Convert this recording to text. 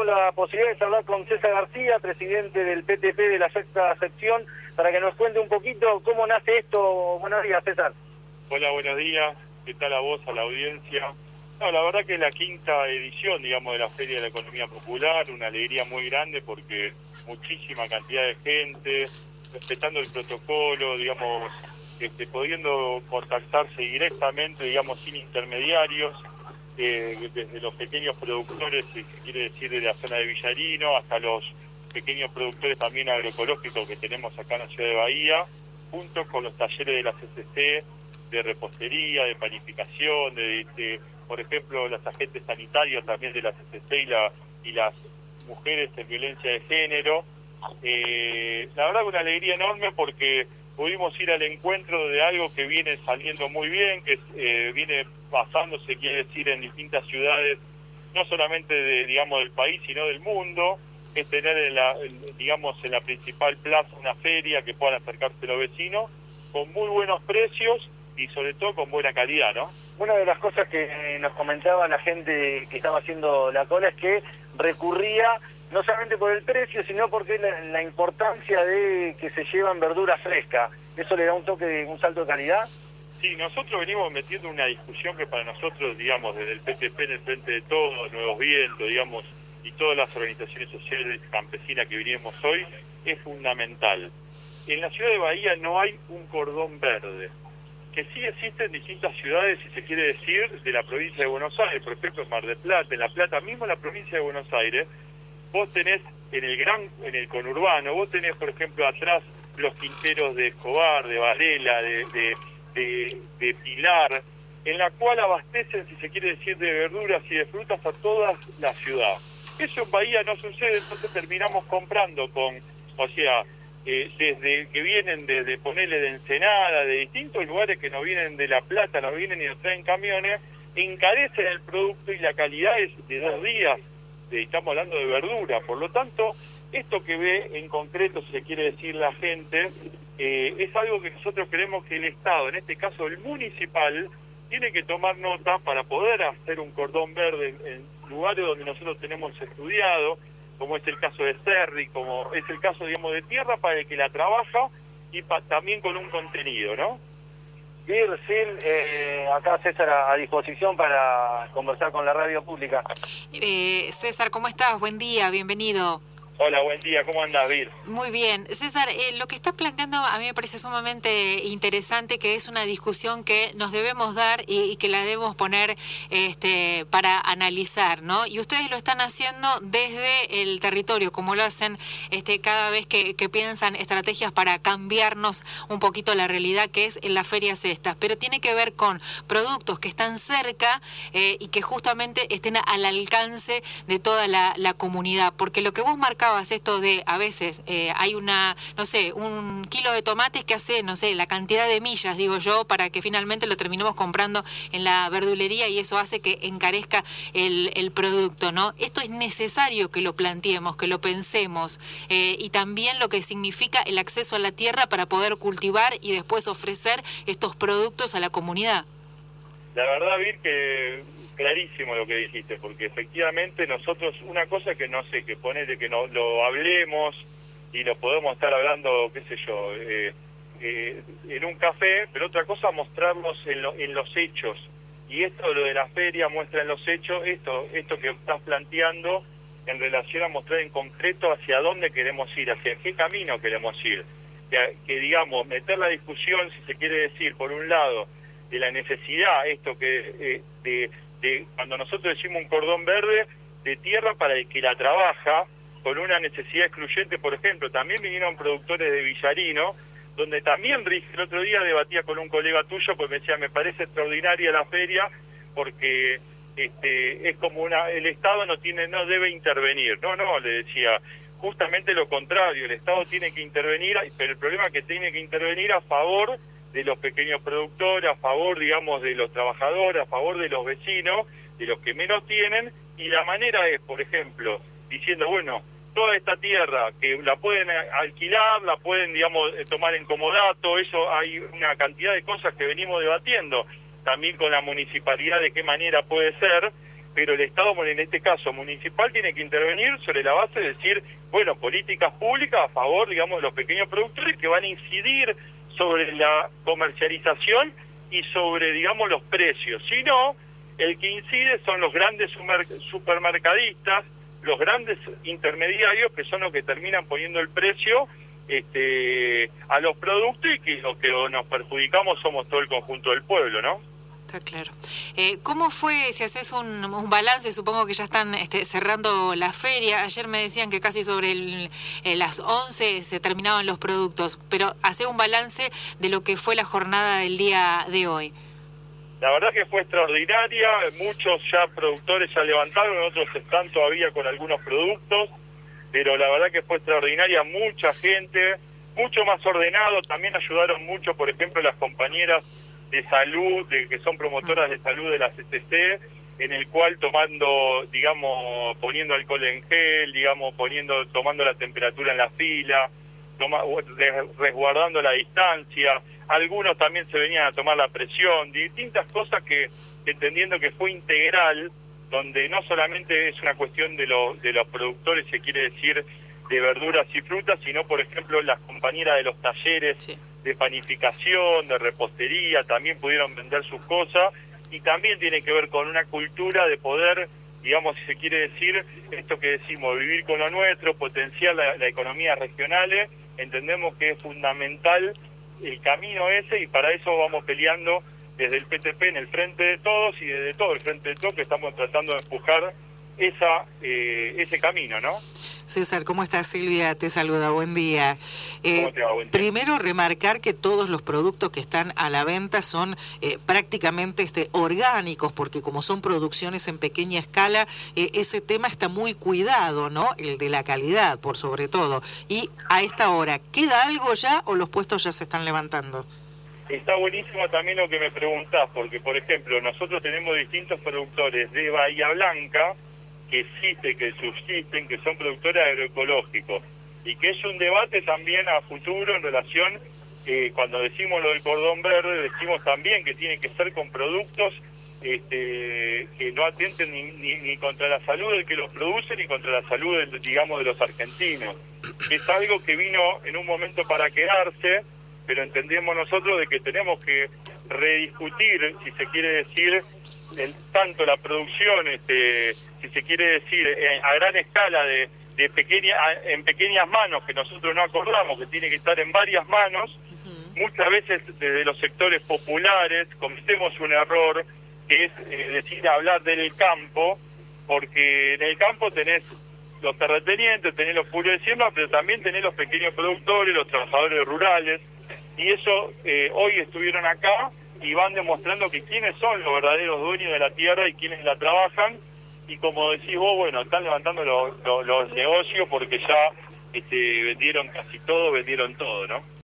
la posibilidad de hablar con César García, presidente del PTP de la sexta sección, para que nos cuente un poquito cómo nace esto. Buenos días, César. Hola, buenos días. ¿Qué tal a vos, a la audiencia? No, la verdad que es la quinta edición, digamos, de la Feria de la Economía Popular, una alegría muy grande porque muchísima cantidad de gente, respetando el protocolo, digamos, pudiendo contactarse directamente, digamos, sin intermediarios, desde los pequeños productores, si se quiere decir, de la zona de Villarino, hasta los pequeños productores también agroecológicos que tenemos acá en la ciudad de Bahía, junto con los talleres de la CCC, de repostería, de panificación, por ejemplo, los agentes sanitarios también de la CCC y las mujeres en violencia de género. La verdad que una alegría enorme porque pudimos ir al encuentro de algo que viene saliendo muy bien, que viene pasándose, quiere decir, en distintas ciudades, no solamente digamos, del país, sino del mundo, es tener en la principal plaza una feria que puedan acercarse los vecinos con muy buenos precios y sobre todo con buena calidad, ¿no? Una de las cosas que nos comentaba la gente que estaba haciendo la cola es que recurría no solamente por el precio, sino porque la importancia de que se llevan verdura fresca. ¿Eso le da un toque, un salto de calidad? Sí, nosotros venimos metiendo una discusión que para nosotros, digamos, desde el PTP, en el Frente de Todos, Nuevos Vientos, digamos, y todas las organizaciones sociales campesinas que vinimos hoy, es fundamental. En la ciudad de Bahía no hay un cordón verde, que sí existe en distintas ciudades, si se quiere decir, de la provincia de Buenos Aires, por ejemplo, en Mar del Plata, en La Plata, mismo en la provincia de Buenos Aires, vos tenés en el conurbano, vos tenés, por ejemplo, atrás los quinteros de Escobar, de Varela, de Pilar, en la cual abastecen, si se quiere decir, de verduras y de frutas a toda la ciudad. Eso en Bahía no sucede, entonces terminamos comprando desde que vienen desde ponerle de Ensenada, de distintos lugares que no vienen de La Plata, no vienen y nos traen camiones, encarecen el producto y la calidad es de 2 días, estamos hablando de verdura, por lo tanto, esto que ve en concreto, si se quiere decir la gente, es algo que nosotros creemos que el Estado, en este caso el municipal, tiene que tomar nota para poder hacer un cordón verde en lugares donde nosotros tenemos estudiado, como es el caso de Cerri, como es el caso, digamos, de tierra para el que la trabaja y también con un contenido, ¿no? Bien, acá César a disposición para conversar con la radio pública. César, ¿cómo estás? Buen día, bienvenido. Hola, buen día, ¿cómo andás, Vir? Muy bien. César, lo que estás planteando a mí me parece sumamente interesante, que es una discusión que nos debemos dar y que la debemos poner para analizar, ¿no? Y ustedes lo están haciendo desde el territorio, como lo hacen cada vez que piensan estrategias para cambiarnos un poquito la realidad que es en las ferias estas. Pero tiene que ver con productos que están cerca y que justamente estén al alcance de toda la comunidad. Porque lo que vos marcabas, esto de a veces hay un kilo de tomates que hace, la cantidad de millas, digo yo, para que finalmente lo terminemos comprando en la verdulería y eso hace que encarezca el producto, ¿no? Esto es necesario que lo planteemos, que lo pensemos y también lo que significa el acceso a la tierra para poder cultivar y después ofrecer estos productos a la comunidad. La verdad, Vir, que clarísimo lo que dijiste, porque efectivamente nosotros, una cosa que no sé, que ponele que no lo hablemos y lo podemos estar hablando, qué sé yo, en un café, pero otra cosa mostrarlos en los hechos. Y esto, lo de la feria, muestra en los hechos esto que estás planteando en relación a mostrar en concreto hacia dónde queremos ir, hacia qué camino queremos ir. Que digamos, meter la discusión, si se quiere decir, por un lado, de la necesidad, esto que cuando nosotros decimos un cordón verde de tierra para el que la trabaja, con una necesidad excluyente, por ejemplo, también vinieron productores de Villarino, donde también el otro día debatía con un colega tuyo, pues me decía, me parece extraordinaria la feria, porque es como el Estado no debe intervenir. No, le decía, justamente lo contrario, el Estado tiene que intervenir, pero el problema es que tiene que intervenir a favor de los pequeños productores, a favor, digamos, de los trabajadores, a favor de los vecinos, de los que menos tienen, y la manera es, por ejemplo, diciendo, bueno, toda esta tierra que la pueden alquilar, la pueden, digamos, tomar en comodato, eso hay una cantidad de cosas que venimos debatiendo, también con la municipalidad de qué manera puede ser, pero el Estado, en este caso municipal, tiene que intervenir sobre la base de decir, bueno, políticas públicas a favor, digamos, de los pequeños productores que van a incidir sobre la comercialización y sobre, digamos, los precios. Si no, el que incide son los grandes supermercadistas, los grandes intermediarios, que son los que terminan poniendo el precio a los productos, y que lo que nos perjudicamos somos todo el conjunto del pueblo, ¿no? Está claro. ¿Cómo fue, si haces un balance, supongo que ya están cerrando la feria? Ayer me decían que casi sobre las 11 se terminaban los productos, pero hace un balance de lo que fue la jornada del día de hoy. La verdad que fue extraordinaria, muchos ya productores ya levantaron, otros están todavía con algunos productos, pero la verdad que fue extraordinaria, mucha gente, mucho más ordenado, también ayudaron mucho, por ejemplo, las compañeras de salud, que son promotoras de salud de la CCC, en el cual poniendo alcohol en gel, tomando la temperatura en la fila, resguardando la distancia. Algunos también se venían a tomar la presión, distintas cosas que, entendiendo que fue integral, donde no solamente es una cuestión de los productores, se quiere decir, de verduras y frutas, sino, por ejemplo, las compañeras de los talleres, sí, de panificación, de repostería, también pudieron vender sus cosas, y también tiene que ver con una cultura de poder, digamos, si se quiere decir, esto que decimos, vivir con lo nuestro, potenciar la economía regional. Entendemos que es fundamental el camino ese, y para eso vamos peleando desde el PTP en el Frente de Todos, y desde todo el Frente de Todos, que estamos tratando de empujar ese camino, ¿no? César, ¿cómo estás? Silvia te saluda, buen día. ¿Cómo te va? Buen día. Primero, remarcar que todos los productos que están a la venta son prácticamente orgánicos, porque como son producciones en pequeña escala, ese tema está muy cuidado, ¿no? El de la calidad, por sobre todo. Y a esta hora, ¿queda algo ya o los puestos ya se están levantando? Está buenísimo también lo que me preguntás, porque, por ejemplo, nosotros tenemos distintos productores de Bahía Blanca, que subsisten, que son productores agroecológicos, y que es un debate también a futuro en relación, cuando decimos lo del cordón verde, decimos también que tiene que ser con productos que no atenten ni contra la salud del que los produce, ni contra la salud, de los argentinos. Es algo que vino en un momento para quedarse, pero entendemos nosotros de que tenemos que rediscutir, si se quiere decir, tanto la producción, si se quiere decir, a gran escala en pequeñas manos, que nosotros no acordamos, que tiene que estar en varias manos. Muchas veces desde los sectores populares cometemos un error, que es hablar del campo, porque en el campo tenés los terratenientes, tenés los pueblos de siembra, pero también tenés los pequeños productores, los trabajadores rurales, y eso hoy estuvieron acá y van demostrando que quiénes son los verdaderos dueños de la tierra y quiénes la trabajan, y como decís vos, bueno, están levantando los negocios porque ya vendieron casi todo, vendieron todo, ¿no?